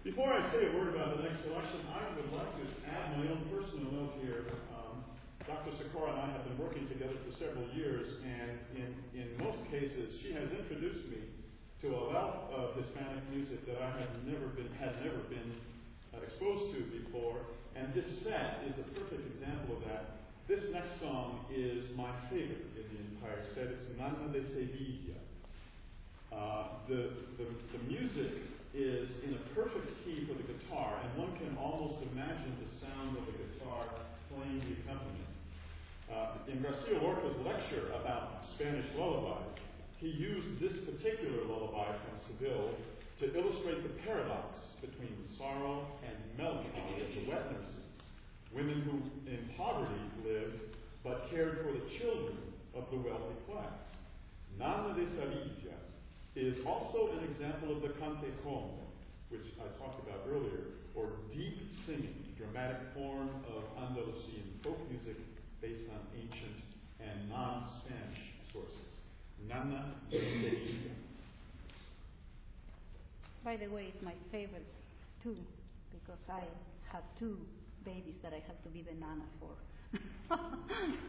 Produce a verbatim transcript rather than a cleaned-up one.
Before I say a word about the next selection, I would like to add my own personal note here. Um, Doctor Sikora and I have been working together for several years, and in, in most cases, she has introduced me to a wealth of Hispanic music that I have never been had never been uh, exposed to before. And this set is a perfect example of that. This next song is my favorite in the entire set. It's Nana de Sevilla. Uh, the, the the music is in a perfect key for the guitar, and one can almost imagine the sound of the guitar playing the accompaniment. Uh, in Garcia Lorca's lecture about Spanish lullabies, he used this particular lullaby from Seville to illustrate the paradox between the sorrow and melancholy of the wet nurses, women who in poverty lived but cared for the children of the wealthy class. Nana de Sevilla is also an example of the cantejon, which I talked about earlier, or deep singing, dramatic form of Andalusian folk music based on ancient and non-Spanish sources. Nana de Sevilla. By the way, it's my favorite too, because I have two babies that I have to be the nana for.